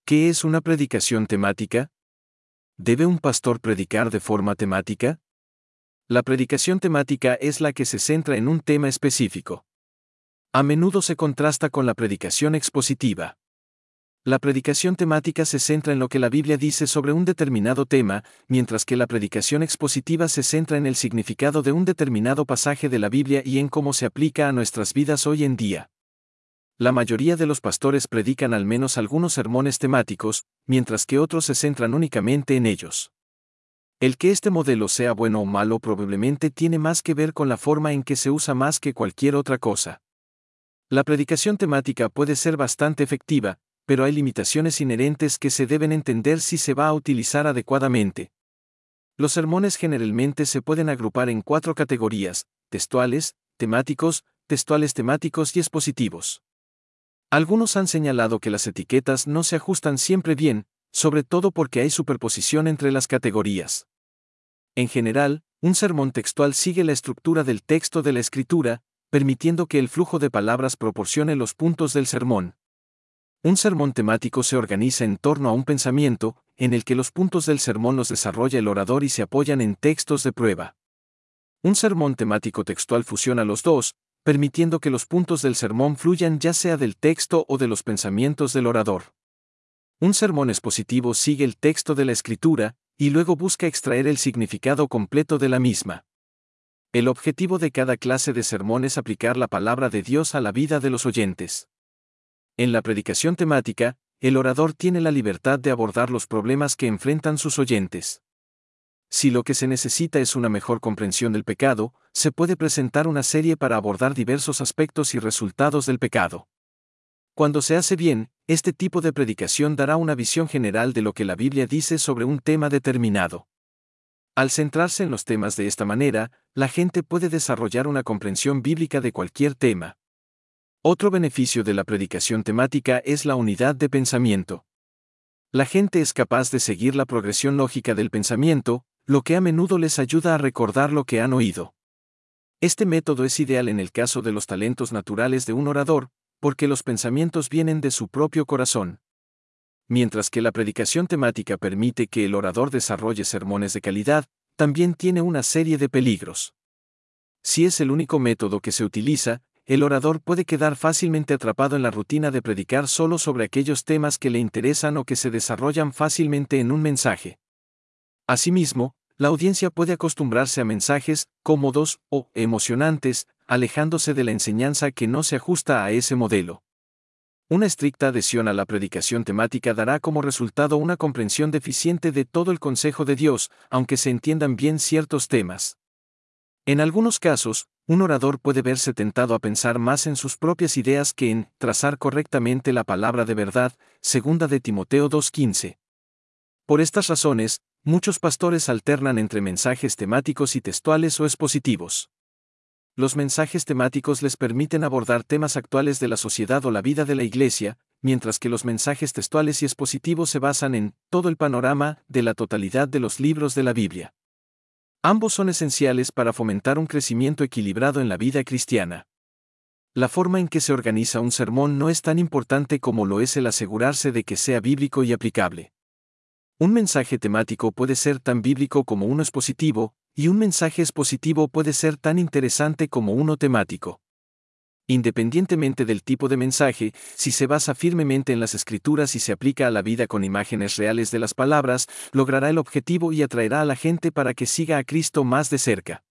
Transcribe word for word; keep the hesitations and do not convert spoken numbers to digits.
¿Qué es una predicación temática? ¿Debe un pastor predicar de forma temática? La predicación temática es la que se centra en un tema específico. A menudo se contrasta con la predicación expositiva. La predicación temática se centra en lo que la Biblia dice sobre un determinado tema, mientras que la predicación expositiva se centra en el significado de un determinado pasaje de la Biblia y en cómo se aplica a nuestras vidas hoy en día. La mayoría de los pastores predican al menos algunos sermones temáticos, mientras que otros se centran únicamente en ellos. El que este modelo sea bueno o malo probablemente tiene más que ver con la forma en que se usa más que cualquier otra cosa. La predicación temática puede ser bastante efectiva, pero hay limitaciones inherentes que se deben entender si se va a utilizar adecuadamente. Los sermones generalmente se pueden agrupar en cuatro categorías: textuales, temáticos, textuales temáticos y expositivos. Algunos han señalado que las etiquetas no se ajustan siempre bien, sobre todo porque hay superposición entre las categorías. En general, un sermón textual sigue la estructura del texto de la Escritura, permitiendo que el flujo de palabras proporcione los puntos del sermón. Un sermón temático se organiza en torno a un pensamiento, en el que los puntos del sermón los desarrolla el orador y se apoyan en textos de prueba. Un sermón temático textual fusiona los dos, permitiendo que los puntos del sermón fluyan ya sea del texto o de los pensamientos del orador. Un sermón expositivo sigue el texto de la Escritura, y luego busca extraer el significado completo de la misma. El objetivo de cada clase de sermón es aplicar la palabra de Dios a la vida de los oyentes. En la predicación temática, el orador tiene la libertad de abordar los problemas que enfrentan sus oyentes. Si lo que se necesita es una mejor comprensión del pecado, se puede presentar una serie para abordar diversos aspectos y resultados del pecado. Cuando se hace bien, este tipo de predicación dará una visión general de lo que la Biblia dice sobre un tema determinado. Al centrarse en los temas de esta manera, la gente puede desarrollar una comprensión bíblica de cualquier tema. Otro beneficio de la predicación temática es la unidad de pensamiento. La gente es capaz de seguir la progresión lógica del pensamiento, lo que a menudo les ayuda a recordar lo que han oído. Este método es ideal en el caso de los talentos naturales de un orador, porque los pensamientos vienen de su propio corazón. Mientras que la predicación temática permite que el orador desarrolle sermones de calidad, también tiene una serie de peligros. Si es el único método que se utiliza, el orador puede quedar fácilmente atrapado en la rutina de predicar solo sobre aquellos temas que le interesan o que se desarrollan fácilmente en un mensaje. Asimismo, la audiencia puede acostumbrarse a mensajes cómodos o emocionantes, alejándose de la enseñanza que no se ajusta a ese modelo. Una estricta adhesión a la predicación temática dará como resultado una comprensión deficiente de todo el consejo de Dios, aunque se entiendan bien ciertos temas. En algunos casos, un orador puede verse tentado a pensar más en sus propias ideas que en trazar correctamente la palabra de verdad, segunda de Timoteo dos quince. Por estas razones, muchos pastores alternan entre mensajes temáticos y textuales o expositivos. Los mensajes temáticos les permiten abordar temas actuales de la sociedad o la vida de la iglesia, mientras que los mensajes textuales y expositivos se basan en todo el panorama de la totalidad de los libros de la Biblia. Ambos son esenciales para fomentar un crecimiento equilibrado en la vida cristiana. La forma en que se organiza un sermón no es tan importante como lo es el asegurarse de que sea bíblico y aplicable. Un mensaje temático puede ser tan bíblico como uno expositivo, y un mensaje expositivo puede ser tan interesante como uno temático. Independientemente del tipo de mensaje, si se basa firmemente en las Escrituras y se aplica a la vida con imágenes reales de las palabras, logrará el objetivo y atraerá a la gente para que siga a Cristo más de cerca.